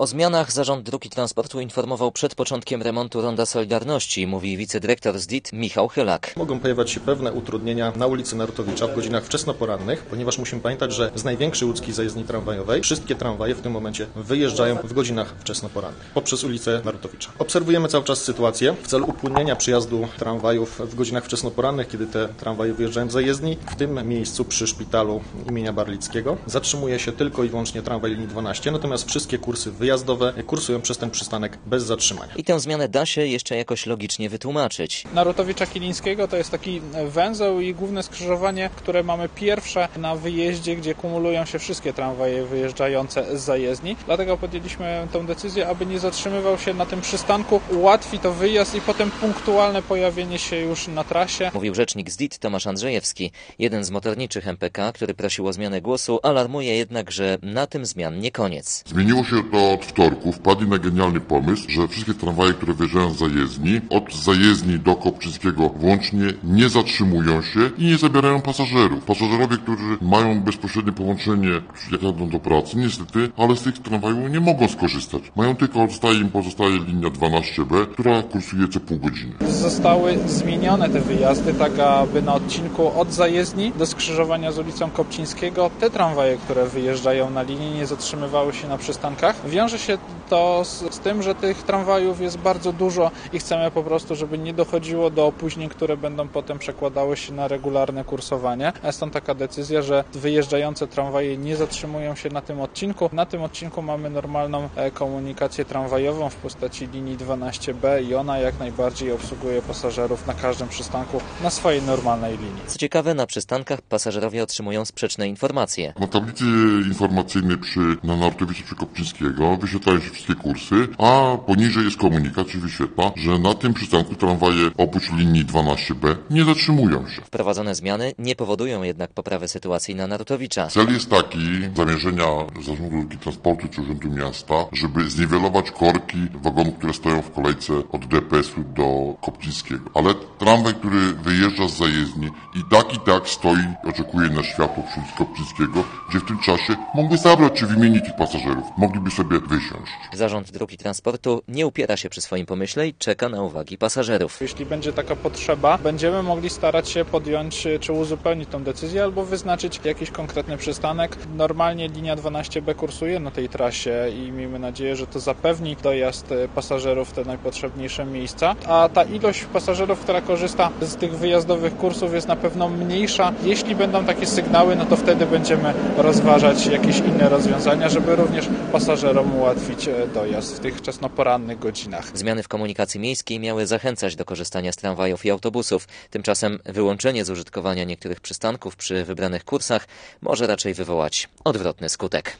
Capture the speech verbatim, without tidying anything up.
O zmianach Zarząd Dróg i Transportu informował przed początkiem remontu Ronda Solidarności, mówi wicedyrektor Z D I T Michał Chylak. Mogą pojawiać się pewne utrudnienia na ulicy Narutowicza w godzinach wczesnoporannych, ponieważ musimy pamiętać, że z największej łódzkiej zajezdni tramwajowej wszystkie tramwaje w tym momencie wyjeżdżają w godzinach wczesnoporannych poprzez ulicę Narutowicza. Obserwujemy cały czas sytuację w celu upłynnienia przyjazdu tramwajów w godzinach wczesnoporannych, kiedy te tramwaje wyjeżdżają z zajezdni. W tym miejscu przy szpitalu imienia Barlickiego zatrzymuje się tylko i wyłącznie tramwaj linii dwanaście, natomiast wszystkie kursy wyjazdowe kursują przez ten przystanek bez zatrzymania. I tę zmianę da się jeszcze jakoś logicznie wytłumaczyć. Narutowicza Kilińskiego to jest taki węzeł i główne skrzyżowanie, które mamy pierwsze na wyjeździe, gdzie kumulują się wszystkie tramwaje wyjeżdżające z zajezdni. Dlatego podjęliśmy tę decyzję, aby nie zatrzymywał się na tym przystanku. Ułatwi to wyjazd i potem punktualne pojawienie się już na trasie. Mówił rzecznik Z D I T Tomasz Andrzejewski. Jeden z motorniczych M P K, który prosił o zmianę głosu, alarmuje jednak, że na tym zmian nie koniec. Zmieniło się to od wtorku. Wpadli na genialny pomysł, że wszystkie tramwaje, które wyjeżdżają z zajezdni, od zajezdni do Kopczyńskiego włącznie, nie zatrzymują się i nie zabierają pasażerów. Pasażerowie, którzy mają bezpośrednie połączenie, jak jadą do pracy, niestety, ale z tych tramwajów nie mogą skorzystać. Mają tylko, zostaje im pozostaje linia dwanaście B, która kursuje co pół godziny. Zostały zmienione te wyjazdy, tak aby na odcinku od zajezdni do skrzyżowania z ulicą Kopcińskiego te tramwaje, które wyjeżdżają na linii, nie zatrzymywały się na przystankach. Wiąże się to z, z tym, że tych tramwajów jest bardzo dużo i chcemy po prostu, żeby nie dochodziło do opóźnień, które będą potem przekładały się na regularne kursowanie. Stąd taka decyzja, że wyjeżdżające tramwaje nie zatrzymują się na tym odcinku. Na tym odcinku mamy normalną komunikację tramwajową w postaci linii dwanaście B i ona jak najbardziej obsługuje pasażerów na każdym przystanku na swojej normalnej linii. Co ciekawe, na przystankach pasażerowie otrzymują sprzeczne informacje. Na tablicy informacyjnej przy, na Narutowicza przy Kopczyńskiego wyświetlają się wszystkie kursy, a poniżej jest komunikat, czy wyświetla, że na tym przystanku tramwaje oprócz linii dwanaście B nie zatrzymują się. Wprowadzone zmiany nie powodują jednak poprawy sytuacji na Narutowicza. Cel jest taki, zamierzenia Zarządu Dróg i Transportu czy Urzędu Miasta, żeby zniwelować korki wagonów, które stoją w kolejce od D P S-u do Kopczyńskiego. Ale tramwaj, który wyjeżdża z zajezdni i tak i tak stoi, oczekuje na światło przy ulicy Kopczyńskiego, gdzie w tym czasie mógłby zabrać czy wymienić tych pasażerów. Mogliby sobie wysiąść. Zarząd Dróg i Transportu nie upiera się przy swoim pomyśle i czeka na uwagi pasażerów. Jeśli będzie taka potrzeba, będziemy mogli starać się podjąć czy uzupełnić tę decyzję albo wyznaczyć jakiś konkretny przystanek. Normalnie linia dwanaście B kursuje na tej trasie i miejmy nadzieję, że to zapewni dojazd pasażerów w te najpotrzebniejsze miejsca, a ta ilość pasażerów, która korzysta z tych wyjazdowych kursów jest na pewno mniejsza. Jeśli będą takie sygnały, no to wtedy będziemy rozważać jakieś inne rozwiązania, żeby również pasażerom ułatwić dojazd w tych wczesnoporannych godzinach. Zmiany w komunikacji miejskiej miały zachęcać do korzystania z tramwajów i autobusów. Tymczasem wyłączenie z użytkowania niektórych przystanków przy wybranych kursach może raczej wywołać odwrotny skutek.